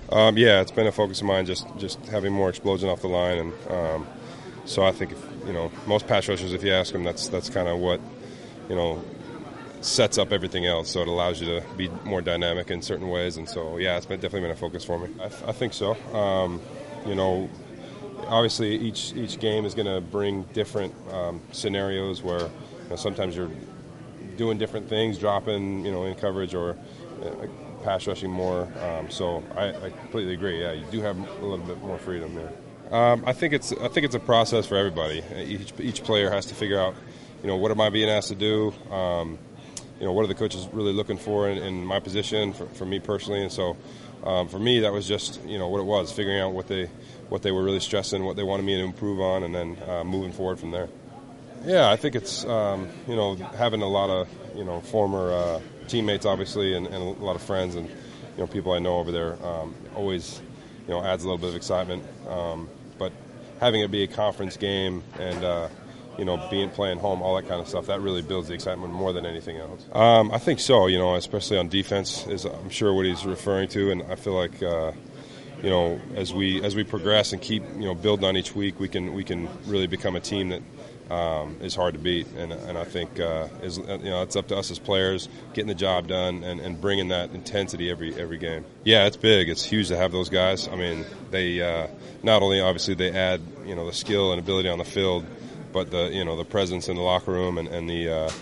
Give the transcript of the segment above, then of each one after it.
Yeah, it's been a focus of mine, just having more explosion off the line, and so I think most pass rushers, if you ask them, that's kind of what sets up everything else. So it allows you to be more dynamic in certain ways, and so yeah, it's definitely been a focus for me. I think so. Obviously each game is going to bring different scenarios where sometimes you're doing different things, dropping in coverage or pass rushing more. So I completely agree. Yeah, you do have a little bit more freedom there. I think it's a process for everybody. Each player has to figure out what am I being asked to do. What are the coaches really looking for in my position for me personally, and so for me that was just what it was, figuring out what they were really stressing, what they wanted me to improve on, and then moving forward from there. Yeah, I think it's having a lot of former teammates, obviously, and a lot of friends and people I know over there always adds a little bit of excitement. But having it be a conference game and playing home, all that kind of stuff, that really builds the excitement more than anything else. I think so, especially on defense is I'm sure what he's referring to, and I feel like as we progress and keep building on each week, we can really become a team that is hard to beat, and I think it's up to us as players getting the job done and bringing that intensity every game. Yeah, it's big. It's huge to have those guys. I mean, they not only obviously they add the skill and ability on the field, but the presence in the locker room and the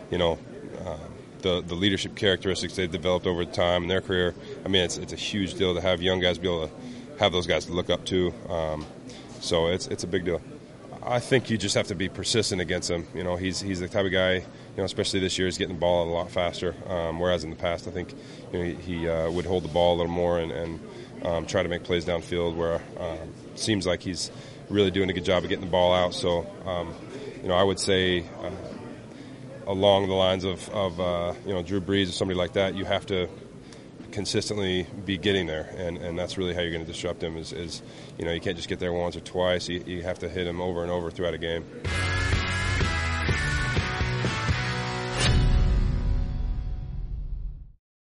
leadership characteristics they've developed over time in their career. I mean, it's a huge deal to have young guys be able to have those guys to look up to. So it's a big deal. I think you just have to be persistent against him. He's the type of guy, especially this year, he's getting the ball out a lot faster. Whereas in the past, I think he would hold the ball a little more and try to make plays downfield. Where it seems like he's really doing a good job of getting the ball out. So, I would say along the lines of Drew Brees or somebody like that, you have to consistently be getting there, and that's really how you're going to disrupt him. Is you can't just get there once or twice. You have to hit him over and over throughout a game.